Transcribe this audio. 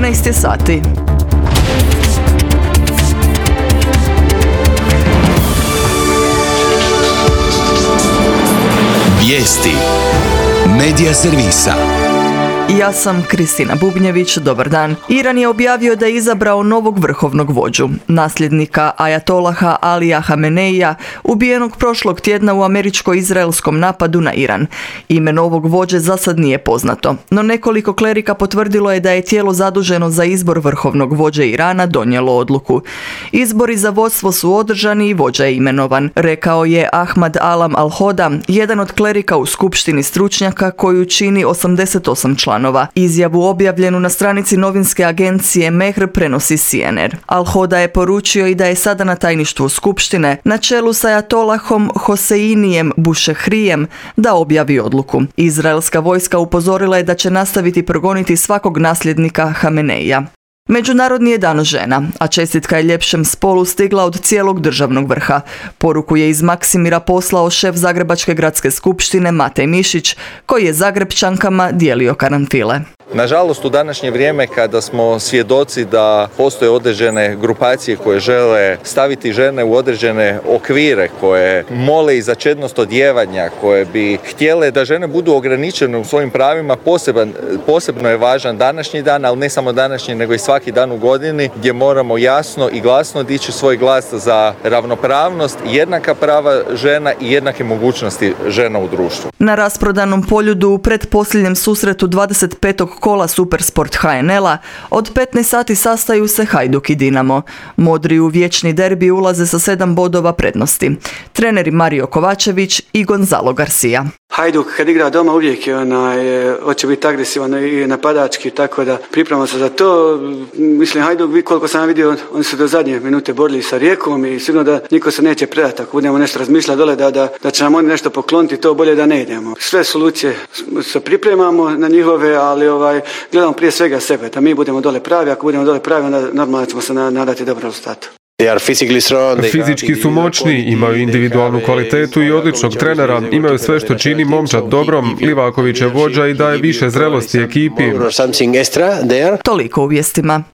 14 je sati. Vijesti Medija servisa. Ja sam Kristina Bubnjević, dobar dan. Iran je objavio da je izabrao novog vrhovnog vođu, nasljednika ajatolaha Alija Hameneija, ubijenog prošlog tjedna u američko-izraelskom napadu na Iran. Ime novog vođe za sad nije poznato, no nekoliko klerika potvrdilo je da je tijelo zaduženo za izbor vrhovnog vođe Irana donijelo odluku. Izbori za vodstvo su održani i vođa je imenovan, rekao je Ahmad Alam Al-Hoda, jedan od klerika u skupštini stručnjaka koju čini 88 članova. Izjavu objavljenu na stranici novinske agencije Mehr prenosi CNN. Al-Hoda je poručio i da je sada na tajništvu skupštine na čelu sa ajatolahom Hoseinijem Bušehrijem da objavi odluku. Izraelska vojska upozorila je da će nastaviti progoniti svakog nasljednika Hameneija. Međunarodni je dan žena, a čestitka je ljepšem spolu stigla od cijelog državnog vrha. Poruku je iz Maksimira poslao šef Zagrebačke gradske skupštine Matej Mišić, koji je Zagrebčankama dijelio karanfile. Nažalost, u današnje vrijeme kada smo svjedoci da postoje određene grupacije koje žele staviti žene u određene okvire, koje mole i za čednost odijevanja, koje bi htjele da žene budu ograničene u svojim pravima, posebno je važan današnji dan, ali ne samo današnji, nego i svaki dan u godini, gdje moramo jasno i glasno dići svoj glas za ravnopravnost, jednaka prava žena i jednake mogućnosti žena u društvu. Na rasprodanom Poljudu u pretposljednjem susretu 25. kola Supersport HNL-a od 15 sati sastaju se Hajduk i Dinamo. Modri u vječni derbi ulaze sa 7 bodova prednosti. Treneri Mario Kovačević i Gonzalo Garcia. Hajduk kad igra doma uvijek je hoće biti agresivan i napadački, tako da pripremamo se za to. Mislim, Hajduk, koliko sam vidio, oni su do zadnje minute borili sa Rijekom i sigurno da niko se neće predati. Ako budemo nešto razmišljati dole da će nam oni nešto pokloniti, to bolje da ne idemo. Sve solucije se pripremamo na njihove, ali gledamo prije svega sebe, da mi budemo dole pravi. Ako budemo dole pravi, onda normalno ćemo se nadati dobro rezultatu. Fizički su moćni, imaju individualnu kvalitetu i odličnog trenera, imaju sve što čini momčad dobrom, Livaković je vođa i daje više zrelosti ekipi. Toliko u vijestima.